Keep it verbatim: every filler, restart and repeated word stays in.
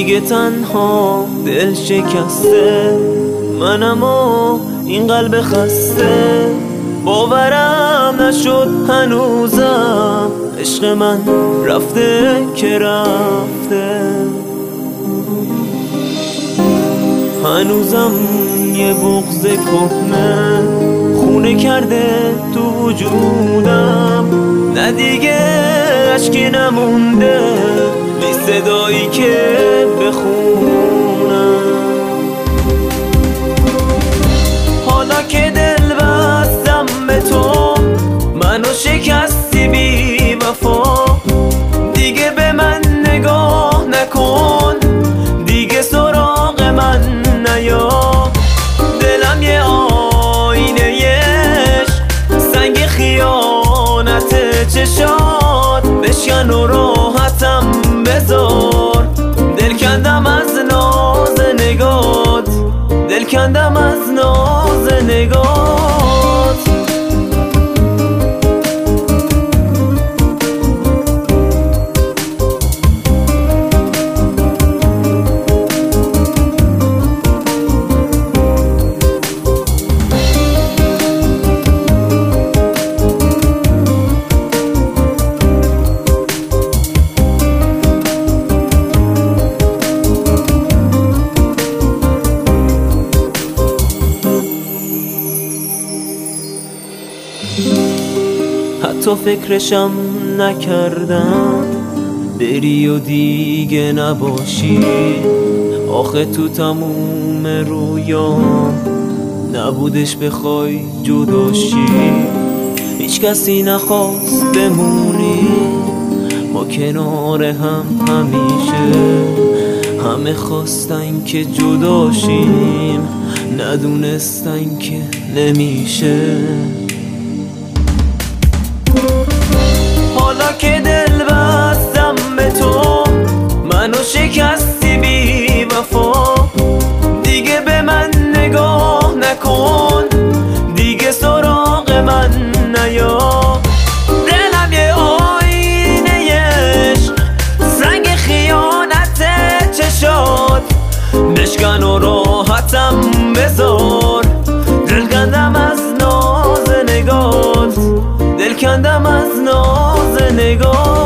دیگه تنها دل شکسته منم و این قلب خسته. باورم نشد هنوزم عشق من رفته که رفته. هنوزم یه بغض کهنه خونه کرده تو وجودم. نه دیگه اشکی نمونده بی صدایی که بخونم. حالا که دل بستم به تو منو شکستی بی وفا. دیگه به من نگاه نکن دیگه سراغ من نیا. دلم یه آینه عشق سنگ خیانت چشات بشکن و راحتم بذار. دل کندم از ناز نگات دل کندم از ناز نگات. حتی فکرشم نکردم بری و دیگه نباشی. آخه تو تموم رویام نبودش بخوای جداشی. هیچ کسی نخواست بمونی ما کنار هم همیشه. همه خواستن که جداشیم ندونستن که نمیشه. حالا که دل بستم به تو منو شکستی بی وفا. دیگه به من نگاه نکن دیگه سراغ من نیا. دلم یه آینه عشق سنگ خیانت چشات بشکن و راحتم بذار. دل کندم از ناز نگات دل کندم از ناز نگاه.